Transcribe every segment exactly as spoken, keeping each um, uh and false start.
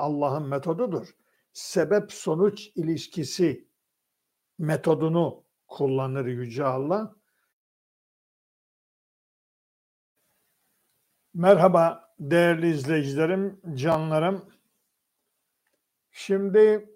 Allah'ın metodudur. Sebep sonuç ilişkisi metodunu kullanır Yüce Allah. Merhaba değerli izleyicilerim, canlarım. Şimdi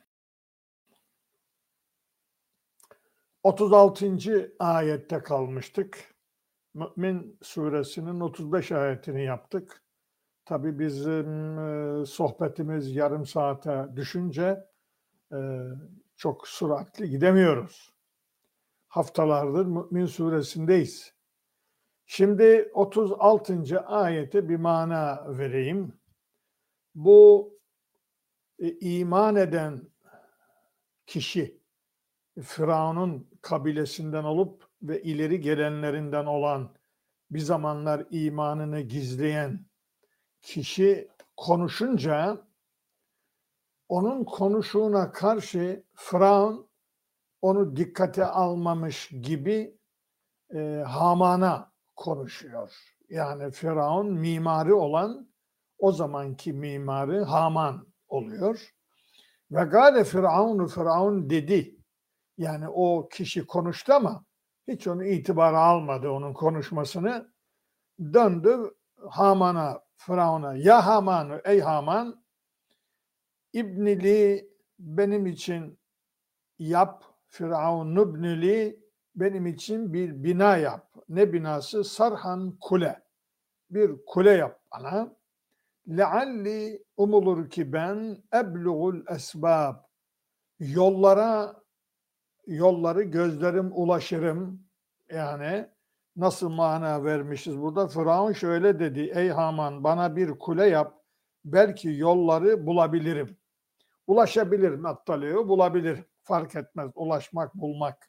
otuz altıncı ayette kalmıştık. Mü'min suresinin otuz beş ayetini yaptık. Tabii bizim e, sohbetimiz yarım saate düşünce e, çok süratli gidemiyoruz. Haftalardır Mü'min suresindeyiz. Şimdi otuz altıncı ayete bir mana vereyim. Bu e, iman eden kişi, Firavun'un kabilesinden olup ve ileri gelenlerinden olan, bir zamanlar imanını gizleyen kişi konuşunca onun konuşuğuna karşı Firavun onu dikkate almamış gibi e, Haman'a konuşuyor. Yani Firavun mimari olan o zamanki mimarı Haman oluyor. Ve gâle Firavunu Firavun dedi. Yani o kişi konuştu ama hiç onu itibara almadı onun konuşmasını. Döndü Haman'a, Firavun'a. Ya Haman, ey Haman, İbnili benim için yap, Firavun ibnili benim için bir bina yap. Ne binası? Sarhan kule. Bir kule yap bana. Lealli umulur ki ben eblugul esbab. Yollara yolları gözlerim ulaşırım. Yani nasıl mana vermişiz burada? Firavun şöyle dedi. Ey Haman bana bir kule yap. Belki yolları bulabilirim. Ulaşabilirim. Attaliyor bulabilirim. Fark etmez. Ulaşmak, bulmak.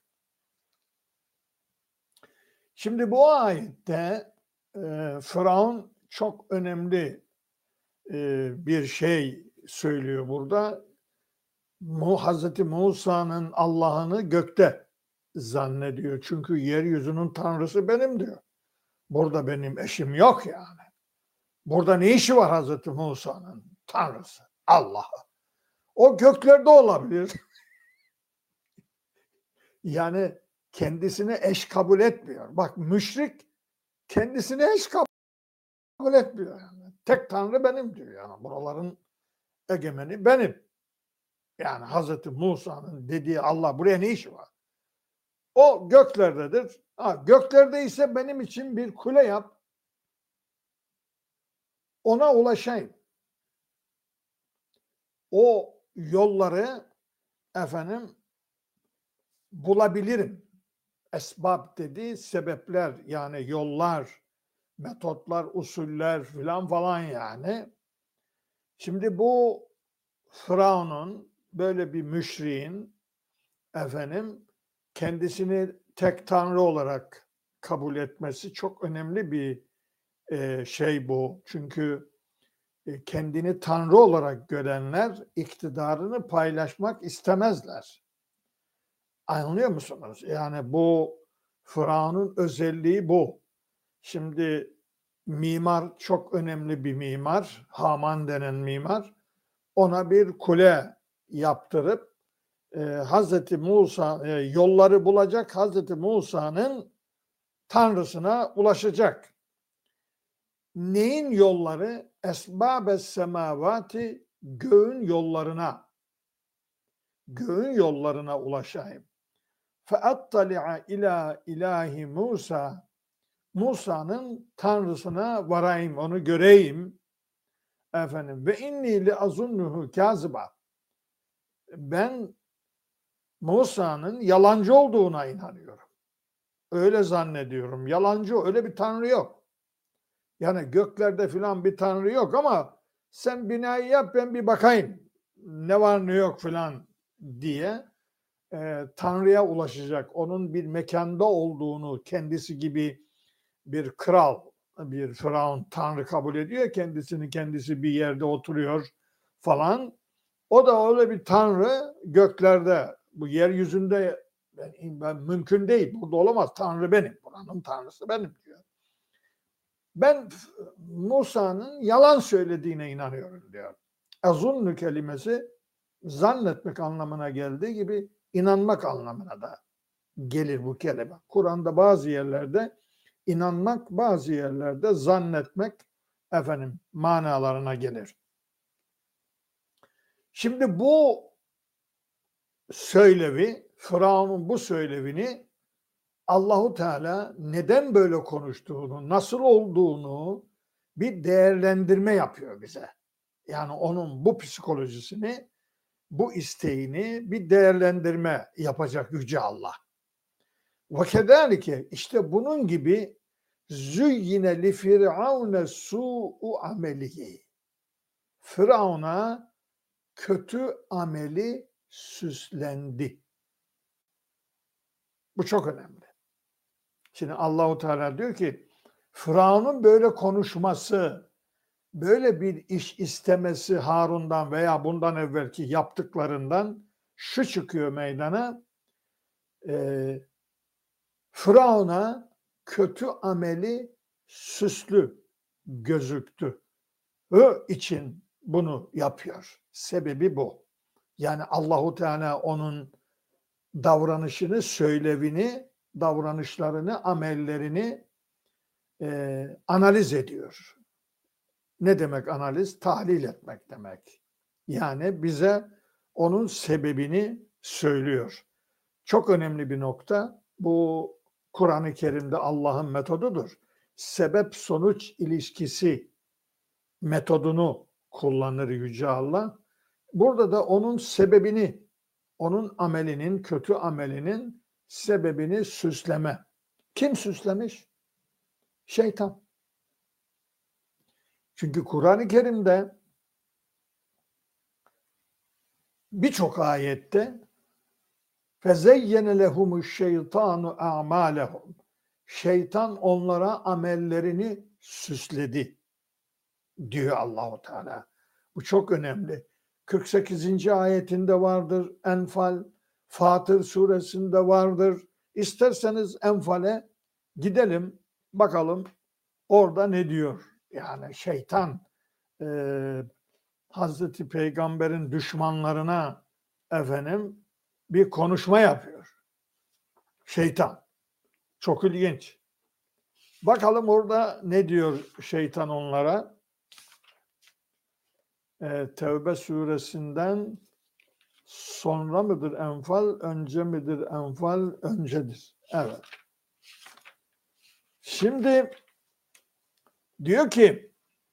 Şimdi bu ayette e, Firavun çok önemli e, bir şey söylüyor burada. Hazreti Musa'nın Allah'ını gökte zannediyor. Çünkü yeryüzünün tanrısı benim diyor. Burada benim eşim yok yani. Burada ne işi var Hazreti Musa'nın tanrısı? Allah'ı. O göklerde olabilir. Yani kendisine eş kabul etmiyor. Bak müşrik kendisine eş kabul etmiyor. Yani. Tek tanrı benim diyor. Yani buraların egemeni benim. Yani Hazreti Musa'nın dediği Allah buraya ne işi var? O göklerdedir. Ha, göklerde ise benim için bir kule yap. Ona ulaşayım. O yolları efendim bulabilirim. Esbab dediği sebepler yani yollar, metotlar, usuller filan falan yani. Şimdi bu Firavun'un böyle bir müşriğin efendim kendisini tek tanrı olarak kabul etmesi çok önemli bir e, şey bu. Çünkü e, kendini tanrı olarak görenler iktidarını paylaşmak istemezler. Anlıyor musunuz? Yani bu Firavun'un özelliği bu. Şimdi mimar çok önemli bir mimar. Haman denen mimar. Ona bir kule yaptırıp e, Hazreti Musa e, yolları bulacak, Hazreti Musa'nın tanrısına ulaşacak. Neyin yolları? Esbâbes semâvâti göğün yollarına. Göğün yollarına ulaşayım. Feattali'a ila ilahi Musa. Musa'nın tanrısına varayım, onu göreyim. Efendim ve inni li azunnuhu kâziba. Ben Musa'nın yalancı olduğuna inanıyorum. Öyle zannediyorum. Yalancı, öyle bir tanrı yok. Yani göklerde filan bir tanrı yok ama sen binayı yap ben bir bakayım. Ne var ne yok filan diye e, Tanrı'ya ulaşacak. Onun bir mekanda olduğunu kendisi gibi bir kral, bir Firavun Tanrı kabul ediyor. Kendisini kendisi bir yerde oturuyor falan. O da öyle bir Tanrı göklerde, bu yeryüzünde ben, ben mümkün değil. Burada olamaz. Tanrı benim. Buranın Tanrısı benim diyor. Ben Musa'nın yalan söylediğine inanıyorum diyor. Ezunnu kelimesi zannetmek anlamına geldiği gibi inanmak anlamına da gelir bu kelime. Kur'an'da bazı yerlerde inanmak, bazı yerlerde zannetmek efendim manalarına gelir. Şimdi bu söylevi, Firavun'un bu söylevini Allahu Teala neden böyle konuştuğunu, nasıl olduğunu bir değerlendirme yapıyor bize. Yani onun bu psikolojisini, bu isteğini bir değerlendirme yapacak Yüce Allah. Ve kedalike işte bunun gibi züyyine li firavune su'u amelihi. Firavun'a kötü ameli süslendi. Bu çok önemli. Şimdi Allahu Teala diyor ki Firavun'un böyle konuşması, böyle bir iş istemesi Harun'dan veya bundan evvelki yaptıklarından şu çıkıyor meydana. E, Firavun'a kötü ameli süslü gözüktü. O için bunu yapıyor. Sebebi bu. Yani Allahu Teala onun davranışını, söylevini, davranışlarını, amellerini e, analiz ediyor. Ne demek analiz? Tahlil etmek demek. Yani bize onun sebebini söylüyor. Çok önemli bir nokta. Bu Kur'an-ı Kerim'de Allah'ın metodudur. Sebep-sonuç ilişkisi metodunu kullanır Yüce Allah. Burada da onun sebebini, onun amelinin, kötü amelinin sebebini süsleme. Kim süslemiş? Şeytan. Çünkü Kur'an-ı Kerim'de birçok ayette فَزَيَّنَ لَهُمُ الشَّيْطَانُ اَعْمَالَهُمْ Şeytan onlara amellerini süsledi diyor Allahu Teala. Bu çok önemli. kırk sekizinci ayetinde vardır Enfal, Fatır suresinde vardır. İsterseniz Enfal'e gidelim, bakalım orada ne diyor. Yani şeytan e, Hazreti Peygamber'in düşmanlarına efendim bir konuşma yapıyor. Şeytan. Çok ilginç. Bakalım orada ne diyor şeytan onlara? Ee, Tevbe suresinden sonra mıdır Enfal, önce midir Enfal, öncedir. Evet. Şimdi diyor ki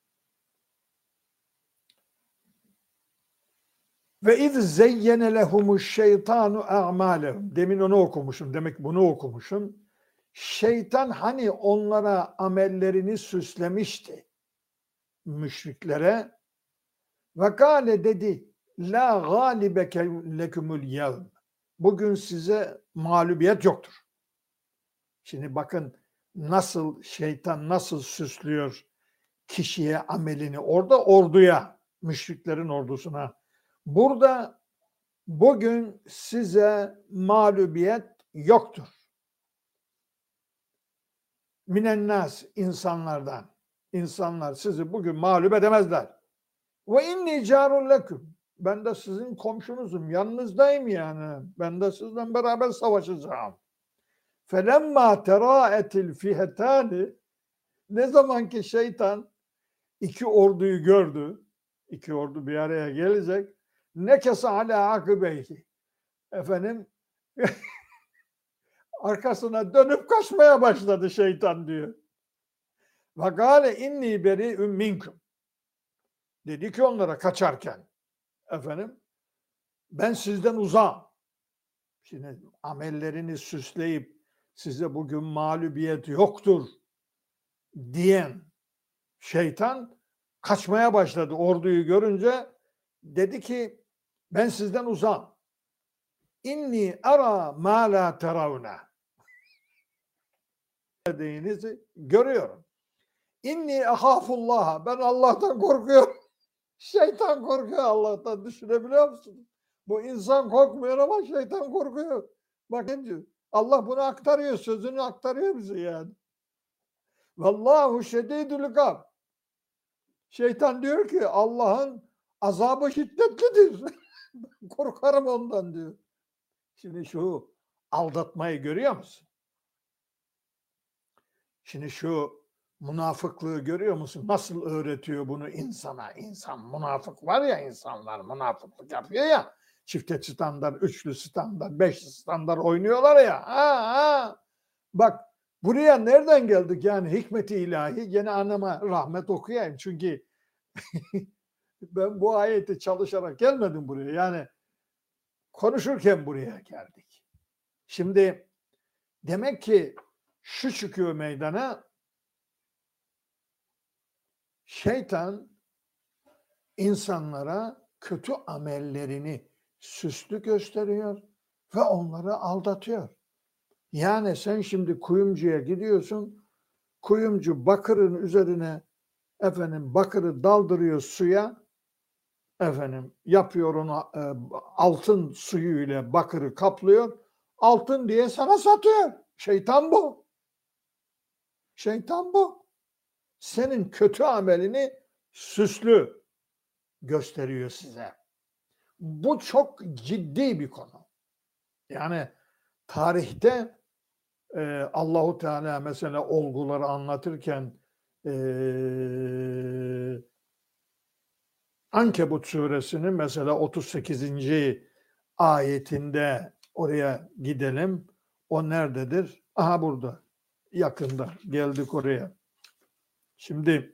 ve iz zeyyene lehumuş şeytanu a'malehum. Demin onu okumuşum. Demek bunu okumuşum. Şeytan hani onlara amellerini süslemişti müşriklere. Ve gâle dedi la gâlibeke lekumul yevm. Bugün size mağlubiyet yoktur. Şimdi bakın nasıl şeytan nasıl süslüyor kişiye amelini. Orada orduya, müşriklerin ordusuna. Burada bugün size mağlubiyet yoktur. Minennas insanlardan. İnsanlar sizi bugün mağlup edemezler. Ve inni carun leküm. Ben de sizin komşunuzum. Yanınızdayım yani. Ben de sizden beraber savaşacağım. Felemma teraetil fihetani. Ne zaman ki şeytan iki orduyu gördü. İki ordu bir araya gelecek. Nekese ala akibeyhi. Efendim arkasına dönüp kaçmaya başladı şeytan diyor. Ve gâle inni beri'ün minkum. Dedi ki onlara kaçarken efendim ben sizden uzağım. Şimdi amellerini süsleyip size bugün mağlubiyet yoktur diyen şeytan kaçmaya başladı orduyu görünce. Dedi ki ben sizden uzağım. İnni ara ma la teravne. Dediğinizi görüyorum. İnni ahafullah. Ben Allah'tan korkuyorum. Şeytan korkuyor Allah'tan. Düşünebiliyor musunuz? Bu insan korkmuyor ama şeytan korkuyor. Bakın diyor. Allah bunu aktarıyor. Sözünü aktarıyor bize yani. Vallahu şedidül ikab. Şeytan diyor ki Allah'ın azabı şiddetlidir. Korkarım ondan diyor. Şimdi şu aldatmayı görüyor musun? Şimdi şu münafıklığı görüyor musun? Nasıl öğretiyor bunu insana? İnsan münafık var ya, insanlar münafıklık yapıyor ya. Çifte standart, üçlü standart, beşli standart oynuyorlar ya. Ha, ha. Bak buraya nereden geldik yani hikmeti ilahi? Gene anama rahmet okuyayım. Çünkü ben bu ayeti çalışarak gelmedim buraya. Yani konuşurken buraya geldik. Şimdi demek ki şu çıkıyor meydana, şeytan insanlara kötü amellerini süslü gösteriyor ve onları aldatıyor. Yani sen şimdi kuyumcuya gidiyorsun, kuyumcu bakırın üzerine efendim bakırı daldırıyor suya, efendim yapıyor onu e, altın suyuyla bakırı kaplıyor, altın diye sana satıyor. Şeytan bu. Şeytan bu. Senin kötü amelini süslü gösteriyor size. Bu çok ciddi bir konu. Yani tarihte e, Allahu Teala mesela olguları anlatırken e, Ankebut suresinin mesela otuz sekizinci ayetinde oraya gidelim. O nerededir? Aha burada. Yakında. Geldik oraya. Şimdi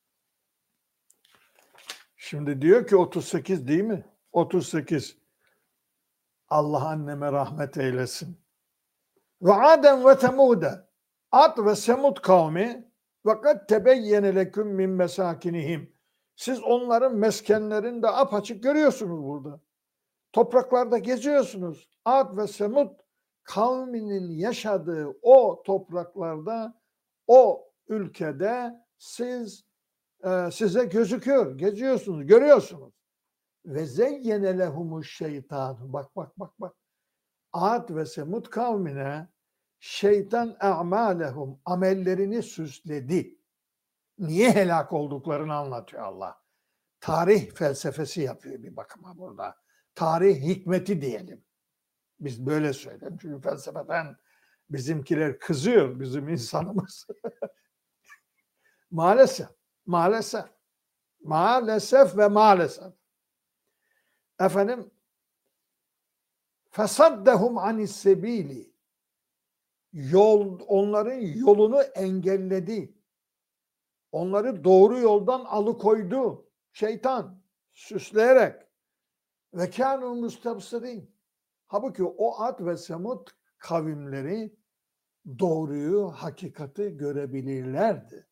Şimdi diyor ki otuz sekiz değil mi? otuz sekiz. Allah anneme rahmet eylesin. Ve Adem ve Temude. Ad ve Semud kavmi ve kad tebeyyene leküm min mesakinihim. Siz onların meskenlerini de apaçık görüyorsunuz burada. Topraklarda geziyorsunuz. Ad ve Semud kavminin yaşadığı o topraklarda, o ülkede siz e, size gözüküyor, geziyorsunuz, görüyorsunuz. Ve zeyyene lehumuş şeytan. Bak bak bak bak. Ad ve Semud kavmine şeytan a'malehum amellerini süsledi. Niye helak olduklarını anlatıyor Allah. Tarih felsefesi yapıyor bir bakıma burada. Tarih hikmeti diyelim. Biz böyle söyleyelim. Çünkü felsefeden bizimkiler kızıyor, bizim insanımız. Maalesef, maalesef, maalesef ve maalesef. Efendim, fesaddehum anis sebili. Yol, onların yolunu engelledi. Onları doğru yoldan alıkoydu. Şeytan süsleyerek. Ve kânû mustabsirîn. Halbuki o Ad ve Semud kavimleri doğruyu, hakikati görebilirlerdi.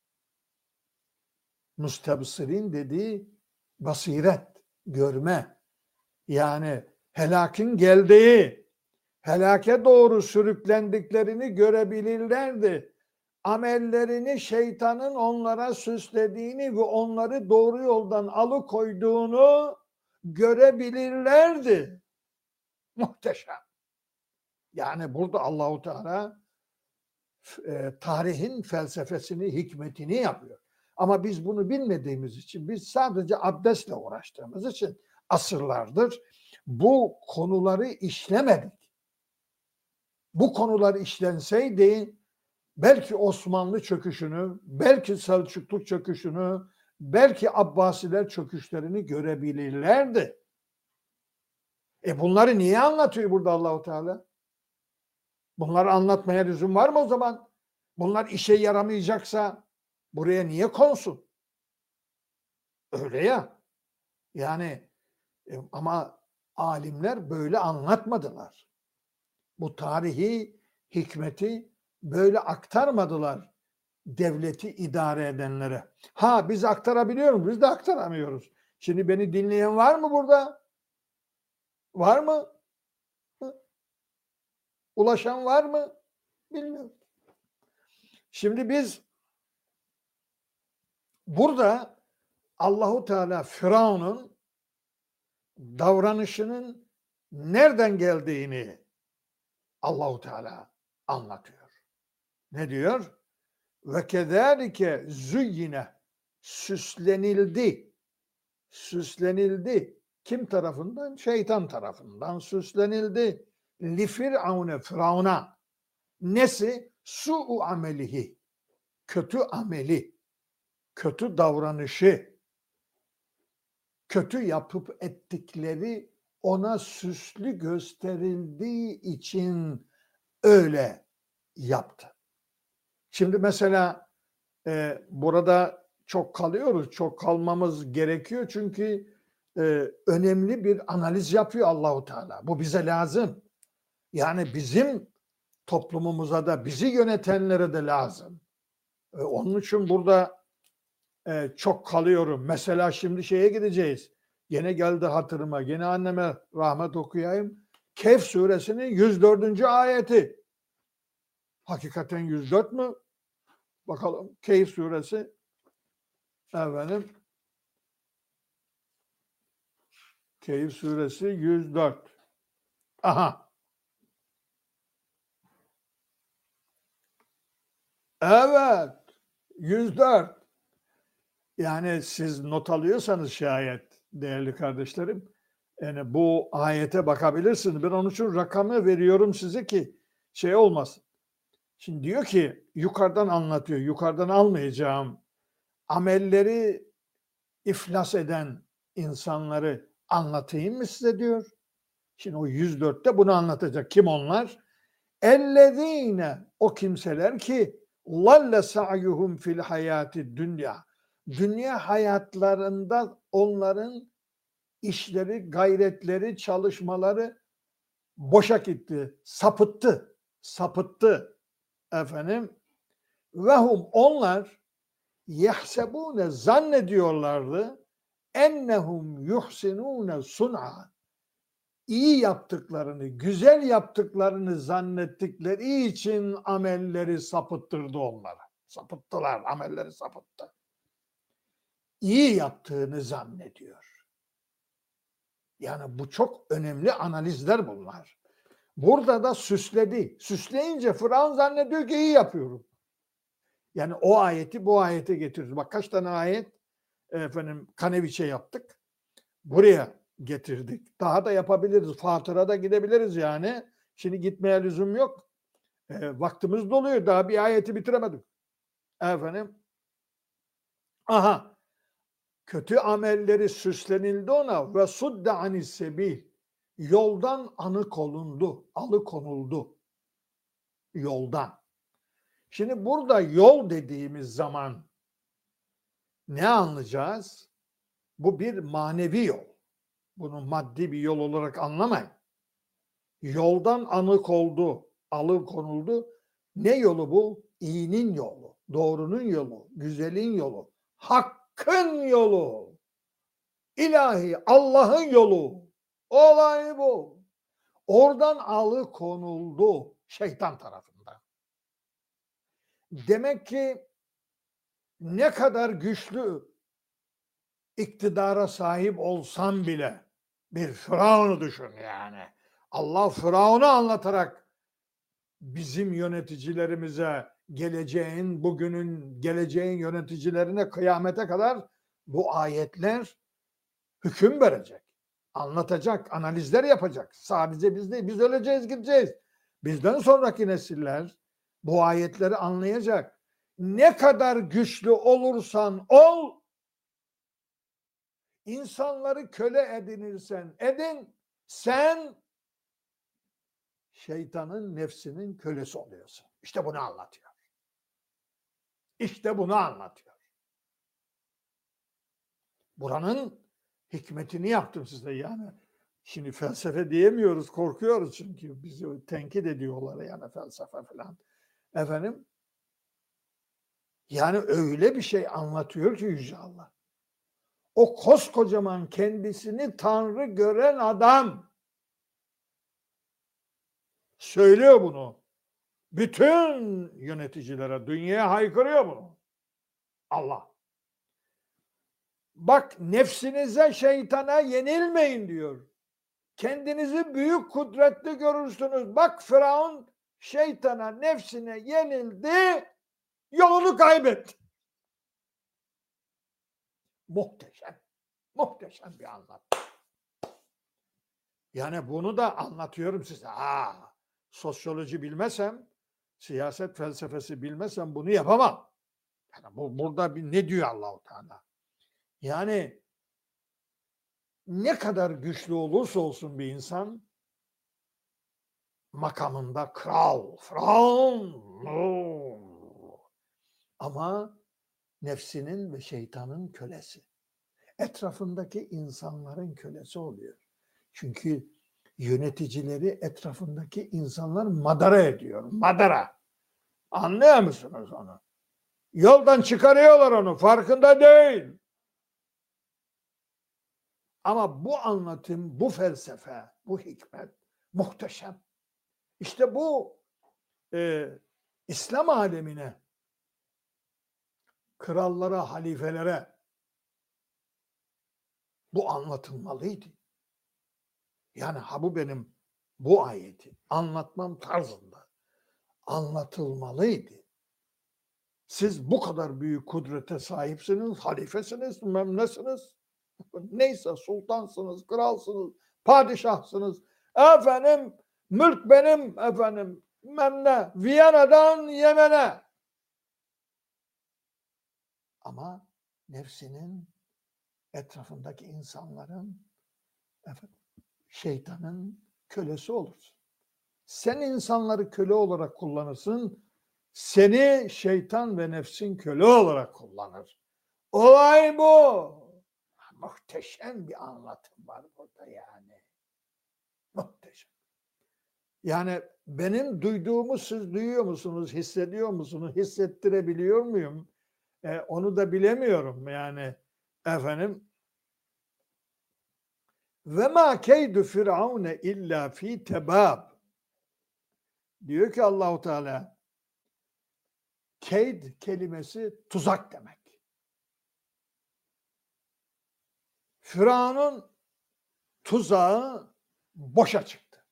Mustabsirin dediği basiret, görme. Yani helakin geldiği, helake doğru sürüklendiklerini görebilirlerdi. Amellerini şeytanın onlara süslediğini ve onları doğru yoldan alıkoyduğunu görebilirlerdi. Muhteşem. Yani burada Allahu Teala e, tarihin felsefesini, hikmetini yapıyor. Ama biz bunu bilmediğimiz için, biz sadece abdestle uğraştığımız için asırlardır bu konuları işlemedik. Bu konular işlenseydi belki Osmanlı çöküşünü, belki Selçuklu çöküşünü, belki Abbasiler çöküşlerini görebilirlerdi. E bunları niye anlatıyor burada Allahu Teala? Bunları anlatmaya lüzum var mı o zaman? Bunlar işe yaramayacaksa buraya niye konsun? Öyle ya. Yani e, ama alimler böyle anlatmadılar. Bu tarihi hikmeti böyle aktarmadılar devleti idare edenlere. Ha biz aktarabiliyor muyuz? Biz de aktaramıyoruz. Şimdi beni dinleyen var mı burada? Var mı? Ulaşan var mı? Bilmiyorum. Şimdi biz burada Allahu Teala Firavun'un davranışının nereden geldiğini Allahu Teala anlatıyor. Ne diyor? Ve kezalike züyyine süslenildi. süslenildi. Kim tarafından? Şeytan tarafından süslenildi. Li firavune, Firavun'a. Nesi? Su'u amelihi. Kötü ameli, kötü davranışı, kötü yapıp ettikleri ona süslü gösterildiği için öyle yaptı. Şimdi mesela e, burada çok kalıyoruz, çok kalmamız gerekiyor çünkü e, önemli bir analiz yapıyor Allahu Teala. Bu bize lazım. Yani bizim toplumumuza da, bizi yönetenlere de lazım. E, onun için burada e, çok kalıyorum. Mesela şimdi şeye gideceğiz. Gene geldi hatırıma. Gene anneme rahmet okuyayım. Kehf suresinin yüz dördüncü ayeti. Hakikaten yüz dört mü? Bakalım. Kehf suresi efendim Kehf suresi yüz dört. Aha. Evet. yüz dört. Yani siz not alıyorsanız şayet değerli kardeşlerim, yani bu ayete bakabilirsiniz. Ben onun için rakamı veriyorum size ki şey olmasın. Şimdi diyor ki yukarıdan anlatıyor. Yukarıdan almayacağım. Amelleri iflas eden insanları anlatayım mı size diyor. Şimdi o yüz dörtte bunu anlatacak. Kim onlar? Ellezine, o kimseler ki lalle sa'yuhum fil hayati dünya. Dünya hayatlarında onların işleri, gayretleri, çalışmaları boşa gitti, sapıttı, sapıttı efendim. Ve hum, onlar yahsebune, zannediyorlardı ennehum yuhsinune sun'a, iyi yaptıklarını, güzel yaptıklarını zannettikleri için amelleri sapıttırdı onlara. Sapıttılar, amelleri sapıttı. İyi yaptığını zannediyor. Yani bu çok önemli analizler bunlar. Burada da süsledi. Süsleyince Firavun zannediyor ki iyi yapıyorum. Yani o ayeti bu ayete getiriyoruz. Bak kaç tane ayet efendim Kaneviçe yaptık. Buraya getirdik. Daha da yapabiliriz. Fatıra'da gidebiliriz yani. Şimdi gitmeye lüzum yok. E, vaktimiz doluyor. Daha bir ayeti bitiremedik. Efendim. Aha. Kötü amelleri süslenildi ona ve sudde anis sebil. Yoldan alıkonuldu. Alıkonuldu. Yoldan. Şimdi burada yol dediğimiz zaman ne anlayacağız? Bu bir manevi yol. Bunu maddi bir yol olarak anlamayın. Yoldan alıkonuldu, alıkonuldu. Ne yolu bu? İyinin yolu, doğrunun yolu, güzelin yolu, hakkın yolu, ilahi Allah'ın yolu. Olay bu. Oradan alıkonuldu şeytan tarafından. Demek ki ne kadar güçlü iktidara sahip olsam bile bir Firavun'u düşün yani. Allah Firavun'u anlatarak bizim yöneticilerimize, geleceğin, bugünün, geleceğin yöneticilerine kıyamete kadar bu ayetler hüküm verecek. Anlatacak, analizler yapacak. Sadece biz değil, biz öleceğiz, gideceğiz. Bizden sonraki nesiller bu ayetleri anlayacak. Ne kadar güçlü olursan ol, insanları köle edinirsen edin, sen şeytanın nefsinin kölesi oluyorsun. İşte bunu anlatıyor. İşte bunu anlatıyor. Buranın hikmetini yaptım size yani. Şimdi felsefe diyemiyoruz, korkuyoruz çünkü bizi tenkit ediyorlar yani felsefe falan. Efendim, yani öyle bir şey anlatıyor ki Yüce Allah. O koskocaman kendisini Tanrı gören adam söylüyor bunu. Bütün yöneticilere, dünyaya haykırıyor bunu. Allah. Bak nefsinize, şeytana yenilmeyin diyor. Kendinizi büyük kudretli görürsünüz. Bak Firavun şeytana, nefsine yenildi, yolunu kaybetti. Muhteşem. Muhteşem bir anlatım. Yani bunu da anlatıyorum size. Aa, sosyoloji bilmesem, siyaset felsefesi bilmesem bunu yapamam. Yani bu, burada bir ne diyor Allah-u Teala? Yani ne kadar güçlü olursa olsun bir insan makamında kral, firavun ama nefsinin ve şeytanın kölesi. Etrafındaki insanların kölesi oluyor. Çünkü yöneticileri etrafındaki insanlar madara ediyor. Madara. Anlıyor musunuz onu? Yoldan çıkarıyorlar onu. Farkında değil. Ama bu anlatım, bu felsefe, bu hikmet muhteşem. İşte bu e, İslam alemine, krallara, halifelere bu anlatılmalıydı. Yani ha bu benim bu ayeti anlatmam tarzında anlatılmalıydı. Siz bu kadar büyük kudrete sahipsiniz, halifesiniz, memnesiniz. Neyse sultansınız, kralsınız, padişahsınız. Efendim mülk benim efendim memne, Viyana'dan Yemen'e. Ama nefsinin etrafındaki insanların efendim, şeytanın kölesi olursun. Sen insanları köle olarak kullanırsın. Seni şeytan ve nefsin köle olarak kullanır. Olay bu. Muhteşem bir anlatım var burada yani. Muhteşem. Yani benim duyduğumu siz duyuyor musunuz? Hissediyor musunuz? Hissettirebiliyor muyum? Ee, onu da bilemiyorum yani. Efendim ve ma keydu firavune illa fi tebab. Diyor ki Allahu Teala keyd kelimesi tuzak demek. Firavun'un tuzağı boşa çıktı.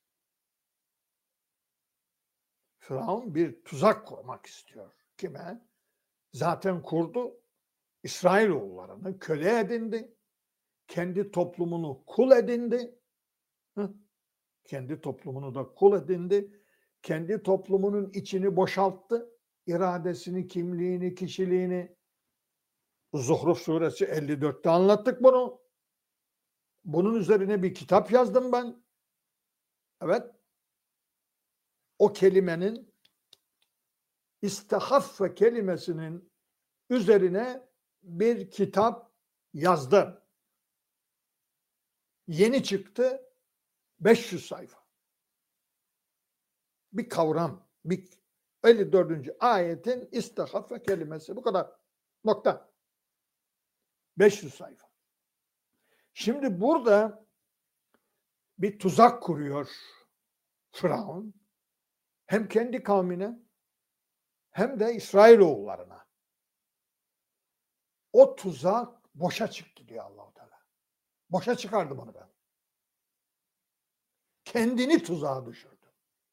Firavun bir tuzak kurmak istiyor. Kime? Zaten kurdu. İsrailoğullarını köle edindi. Kendi toplumunu kul edindi. Hı? Kendi toplumunu da kul edindi. Kendi toplumunun içini boşalttı. İradesini, kimliğini, kişiliğini. Zuhruf suresi elli dörtte anlattık bunu. Bunun üzerine bir kitap yazdım ben. Evet. O kelimenin istehaffe kelimesinin üzerine bir kitap yazdım. Yeni çıktı. beş yüz sayfa. Bir kavram. Bir elli dördüncü ayetin istehaffe kelimesi. Bu kadar. Nokta. beş yüz sayfa. Şimdi burada bir tuzak kuruyor Firavun. Hem kendi kavmine hem de İsrailoğullarına. O tuzak boşa çıktı diyor Allah-u Teala. Boşa çıkardım onu ben. Kendini tuzağa düşürdü.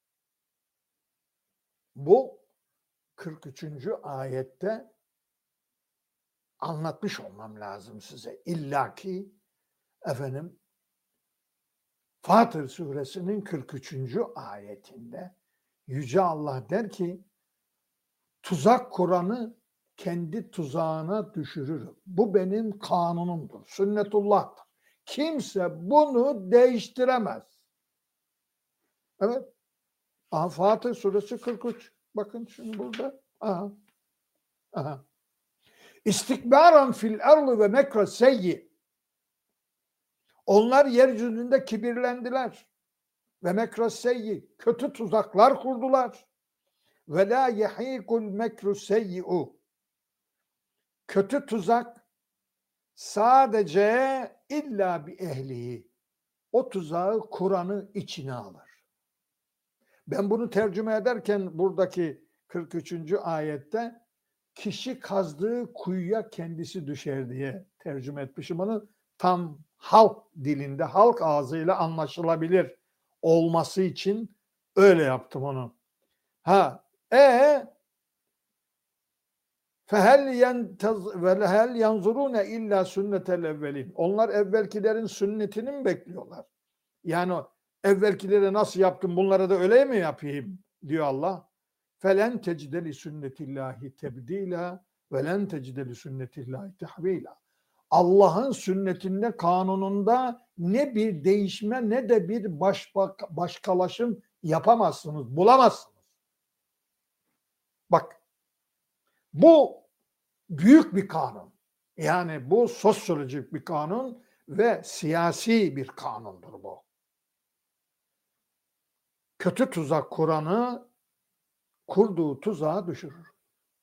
Bu kırk üçüncü ayette anlatmış olmam lazım size. İlla ki efendim Fatır suresinin kırk üçüncü ayetinde Yüce Allah der ki tuzak kuranı kendi tuzağına düşürürüm. Bu benim kanunumdur. Sünnetullah'tır. Kimse bunu değiştiremez. Evet. Aha, Fatır suresi kırk üç. Bakın şimdi burada. Aha. Aha. İstikbaran fil arlı ve mekra seyyi. Onlar yeryüzünde kibirlendiler. Ve mekra seyyi. Kötü tuzaklar kurdular. Ve la yehikul mekru seyyi'u. Kötü tuzak sadece illa bir ehlihi. O tuzağı Kur'an'ı içine alır. Ben bunu tercüme ederken buradaki kırk üçüncü ayette kişi kazdığı kuyuya kendisi düşer diye tercüme etmişim onu. Tam halk dilinde, halk ağzıyla anlaşılabilir olması için öyle yaptım onu. Ha, e Fehel yentaz ve hel yanzurune illa sünnetel evvelin. Onlar evvelkilerin sünnetini mi bekliyorlar? Yani evvelkileri nasıl yaptım bunlara da öyle mi yapayım diyor Allah. Felen tecide li sünnetillahi tebdila ve len tecide li sünnetillahi tahvila. Allah'ın sünnetinde, kanununda ne bir değişme ne de bir başbak, başkalaşım yapamazsınız, bulamazsınız. Bak, bu büyük bir kanun. Yani bu sosyolojik bir kanun ve siyasi bir kanundur bu. Kötü tuzak kuranı kurduğu tuzağa düşürür.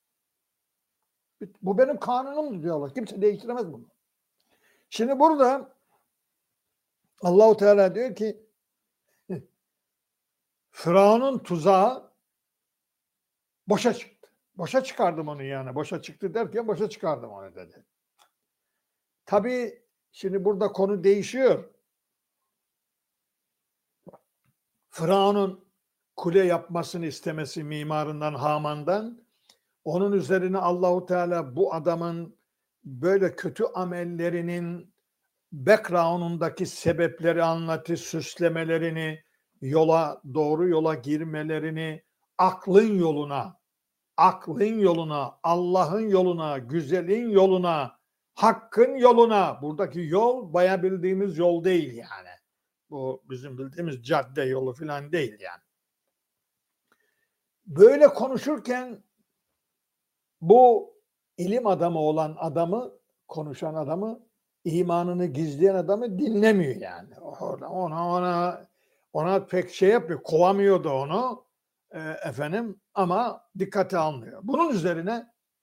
Bu benim kanunum diyorlar. Kimse değiştiremez bunu. Şimdi burada Allahu Teala diyor ki Firavun'un tuzağı boşa çıktı. Boşa çıkardım onu yani. Boşa çıktı derken boşa çıkardım onu dedi. Tabii şimdi burada konu değişiyor. Firavun'un kule yapmasını istemesi mimarından, Haman'dan, onun üzerine Allahu Teala bu adamın böyle kötü amellerinin background'undaki sebepleri anlatı, süslemelerini, yola, doğru yola girmelerini, aklın yoluna, aklın yoluna, Allah'ın yoluna, güzelin yoluna, hakkın yoluna, buradaki yol bayağı bildiğimiz yol değil yani. Bu bizim bildiğimiz cadde yolu falan değil yani. Böyle konuşurken bu ilim adamı olan adamı, konuşan adamı, imanını gizleyen adamı dinlemiyor yani. Ona ona ona pek şey yapıyor, kovamıyordu onu e, efendim ama dikkate almıyor. Bunun üzerine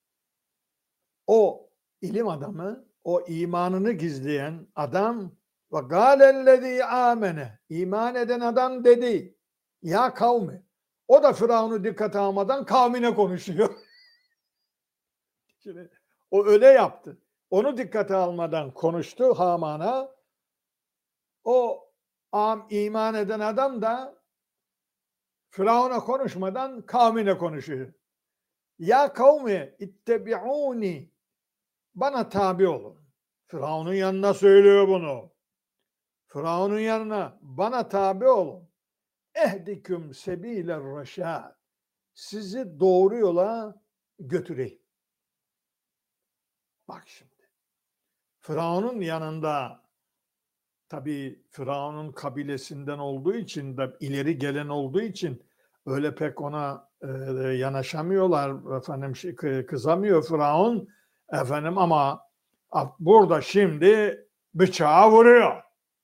o ilim adamı, o imanını gizleyen adam ve gâlellezî âmene, iman eden adam dedi, ya kavmi. O da Firavun'u dikkate almadan kavmine konuşuyor. Şimdi, o öyle yaptı. Onu dikkate almadan konuştu Haman'a. O am, iman eden adam da Firavun'a konuşmadan kavmine konuşuyor. Ya kavmi ittebi'uni, bana tabi olun. Firavun'un yanına söylüyor bunu. Firavun'un yanına bana tabi olun. Ehdiküm sebiler reşâd. Sizi doğru yola götüreyim. Bak şimdi. Firavun'un yanında, tabii Firavun'un kabilesinden olduğu için de ileri gelen olduğu için öyle pek ona e, yanaşamıyorlar. Efendim kızamıyor Firavun efendim ama burada şimdi bıçağı vuruyor.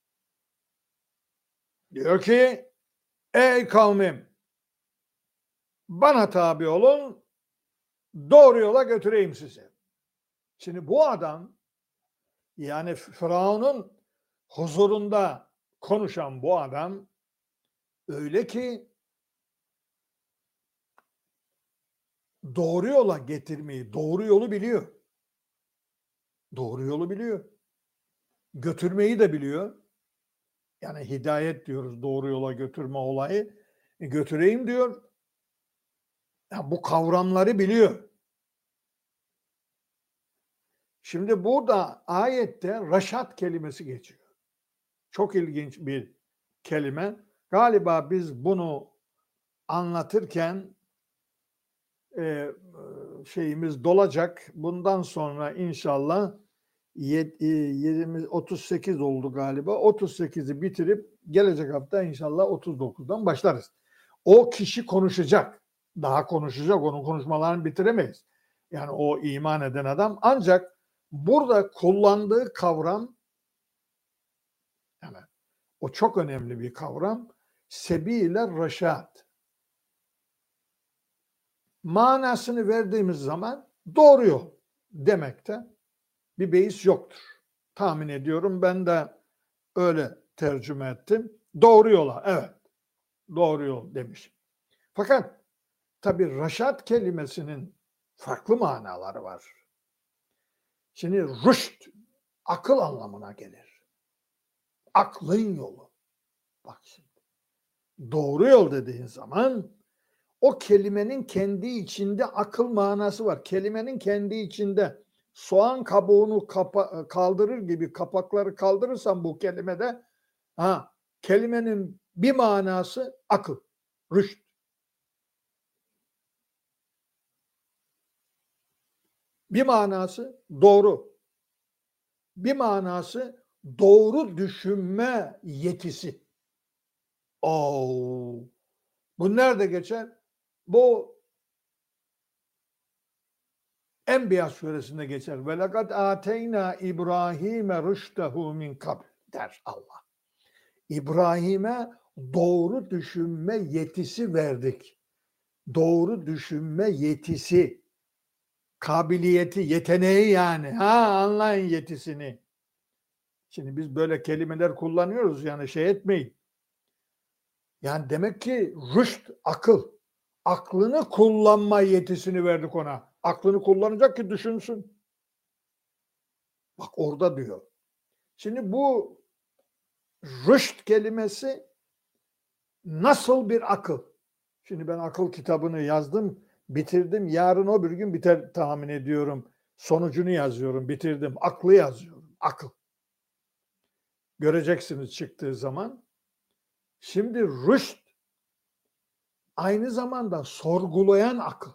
Diyor ki ey kavmim bana tabi olun, doğru yola götüreyim sizi. Şimdi bu adam, yani Firavun'un huzurunda konuşan bu adam öyle ki doğru yola getirmeyi, doğru yolu biliyor. Doğru yolu biliyor. Götürmeyi de biliyor. Yani hidayet diyoruz, doğru yola götürme olayı. E, götüreyim diyor. Yani bu kavramları biliyor. Şimdi burada ayette raşat kelimesi geçiyor. Çok ilginç bir kelime. Galiba biz bunu anlatırken e, şeyimiz dolacak. Bundan sonra inşallah yirmi, otuz sekiz oldu galiba. otuz sekizi bitirip gelecek hafta inşallah otuz dokuzdan başlarız. O kişi konuşacak. Daha konuşacak. Onun konuşmalarını bitiremeyiz. Yani o iman eden adam. Ancak burada kullandığı kavram, yani o çok önemli bir kavram. Sebiler reşad. Manasını verdiğimiz zaman doğru yol demekte bir beis yoktur. Tahmin ediyorum, ben de öyle tercüme ettim. Doğru yola, evet. Doğru yol demişim. Fakat tabii reşad kelimesinin farklı manaları var. Şimdi rüşt, akıl anlamına gelir. Aklın yolu. Bak şimdi. Doğru yol dediğin zaman o kelimenin kendi içinde akıl manası var. Kelimenin kendi içinde soğan kabuğunu kapa- kaldırır gibi kapakları kaldırırsan bu kelimede, ha, kelimenin bir manası akıl, rüşt. Bir manası doğru. Bir manası doğru düşünme yetisi. Oo. Bu nerede geçer? Bu Enbiya suresinde geçer. Ve lekad ateyna İbrahim'e rüştehu min kabl der Allah. İbrahim'e doğru düşünme yetisi verdik. Doğru düşünme yetisi, kabiliyeti, yeteneği yani. Ha, anlayın yetisini. Şimdi biz böyle kelimeler kullanıyoruz, yani şey etmeyin. Yani demek ki rüşt, akıl. Aklını kullanma yetisini verdik ona. Aklını kullanacak ki düşünsün. Bak orada diyor. Şimdi bu rüşt kelimesi nasıl bir akıl? Şimdi ben akıl kitabını yazdım, bitirdim. Yarın o bir gün biter tahmin ediyorum. Sonucunu yazıyorum, bitirdim. Aklı yazıyorum, akıl. Göreceksiniz çıktığı zaman. Şimdi rüşt aynı zamanda sorgulayan akıl.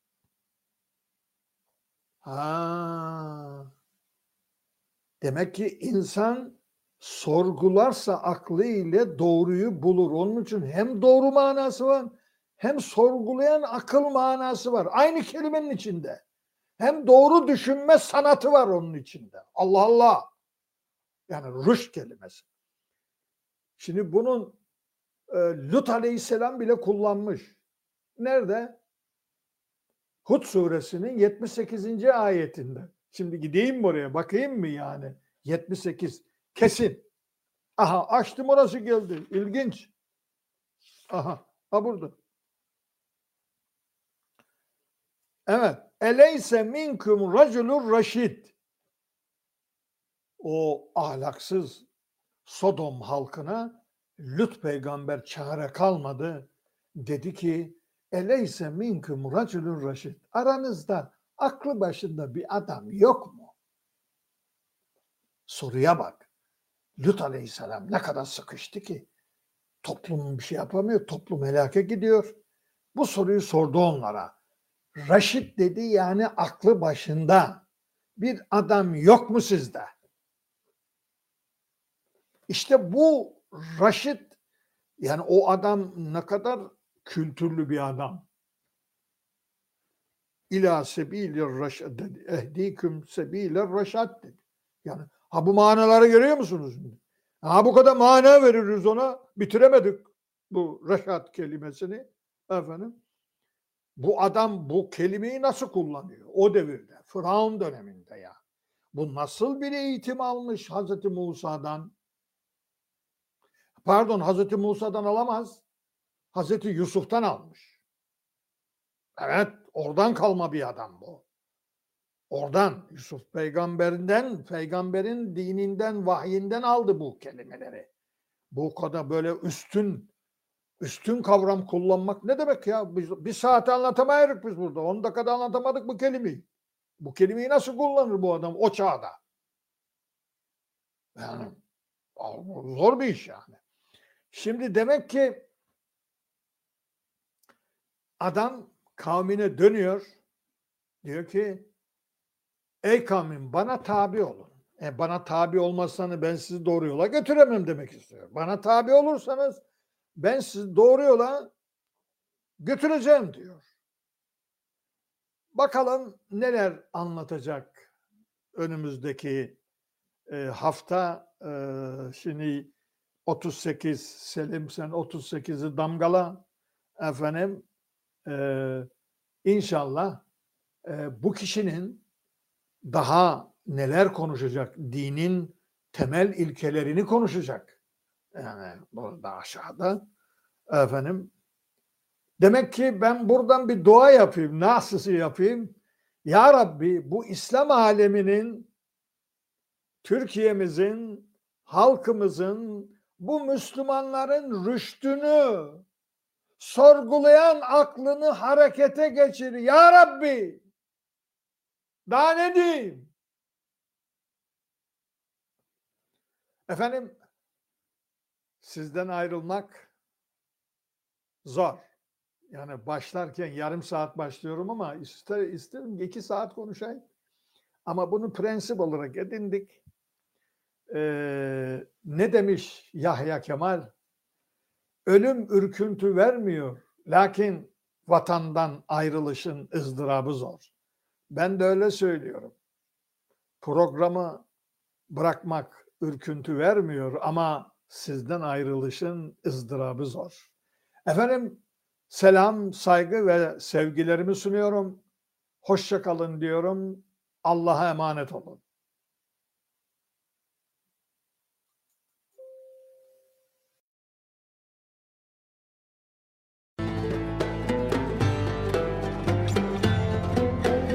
Ha. Demek ki insan sorgularsa aklı ile doğruyu bulur. Onun için hem doğru manası var, hem sorgulayan akıl manası var. Aynı kelimenin içinde. Hem doğru düşünme sanatı var onun içinde. Allah Allah. Yani rüşt kelimesi. Şimdi bunun e, Lut Aleyhisselam bile kullanmış. Nerede? Hud suresinin yetmiş sekizinci ayetinde. Şimdi gideyim oraya, bakayım mı yani? yetmiş sekiz kesin. Aha, açtım, orası geldi. İlginç. Aha, ha burada. Evet. Eleyse minkum raculur raşid. O ahlaksız Sodom halkına Lut peygamber çare kalmadı. Dedi ki eleyse minkum raculur raşid. Aranızda aklı başında bir adam yok mu? Soruya bak. Lut aleyhisselam ne kadar sıkıştı ki toplum bir şey yapamıyor. Toplum helake gidiyor. Bu soruyu sordu onlara. Raşid dedi, yani aklı başında bir adam yok mu sizde? İşte bu Raşid, yani o adam ne kadar kültürlü bir adam. İlâ sebilir raşad dedi. Ehdiküm sebiler raşad dedi. Yani ha, bu manaları görüyor musunuz? Ha, bu kadar mana veririz ona, bitiremedik bu raşad kelimesini. Efendim, bu adam bu kelimeyi nasıl kullanıyor? O devirde, Firavun döneminde ya. Bu nasıl bir eğitim almış Hazreti Musa'dan? Pardon, Hazreti Musa'dan alamaz. Hazreti Yusuf'tan almış. Evet, oradan kalma bir adam bu. Oradan, Yusuf peygamberinden, peygamberin dininden, vahyinden aldı bu kelimeleri. Bu kadar böyle üstün, üstün kavram kullanmak ne demek ya? Biz, bir saat anlatamayız biz burada. On dakikada anlatamadık bu kelimeyi. Bu kelimeyi nasıl kullanır bu adam o çağda? Yani zor bir iş yani. Şimdi demek ki adam kavmine dönüyor. Diyor ki ey kavmim, bana tabi olun. E, bana tabi olmazsanız ben sizi doğru yola götüremem demek istiyor. Bana tabi olursanız ben sizi doğru yola götüreceğim diyor. Bakalım neler anlatacak önümüzdeki e, hafta. E, şimdi otuz sekiz, Selim sen otuz sekizi damgala efendim. E, inşallah e, bu kişinin daha neler konuşacak? Dinin temel ilkelerini konuşacak. Yani burada aşağıda efendim. Demek ki ben buradan bir dua yapayım. Nasıl yapayım? Ya Rabbi, bu İslam aleminin, Türkiye'mizin, halkımızın, bu Müslümanların rüştünü, sorgulayan aklını harekete geçir. Ya Rabbi, daha ne diyeyim? Efendim, sizden ayrılmak zor. Yani başlarken yarım saat başlıyorum ama ister, isterim ki iki saat konuşayım. Ama bunu prensip olarak edindik. Ee, ne demiş Yahya Kemal? Ölüm ürküntü vermiyor. Lakin vatandan ayrılışın ızdırabı zor. Ben de öyle söylüyorum. Programı bırakmak ürküntü vermiyor ama sizden ayrılışın ızdırabı zor. Efendim, selam, saygı ve sevgilerimi sunuyorum. Hoşça kalın diyorum. Allah'a emanet olun.